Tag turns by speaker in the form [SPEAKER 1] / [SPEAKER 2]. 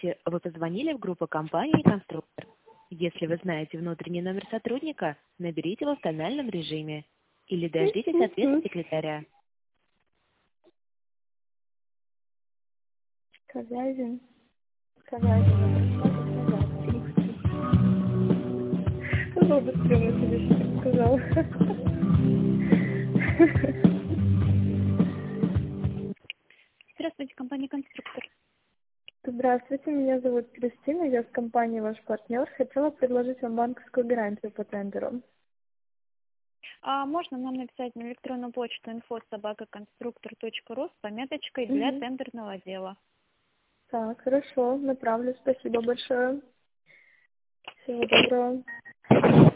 [SPEAKER 1] Вы позвонили в группу компании «Конструктор». Если вы знаете внутренний номер сотрудника, наберите его в тональном режиме или дождитесь ответа секретаря.
[SPEAKER 2] Ковязин. Ковязин. Ну, быстрее я тебе сейчас сказала.
[SPEAKER 3] Здравствуйте, компания «Конструктор».
[SPEAKER 2] Здравствуйте, меня зовут Кристина, я с компанией «Ваш партнер». Хотела предложить вам банковскую гарантию по тендеру.
[SPEAKER 3] Можно нам написать на электронную почту info@constructor.ru с пометочкой для тендерного дела.
[SPEAKER 2] Так, хорошо, направлю. Спасибо большое. Всего доброго.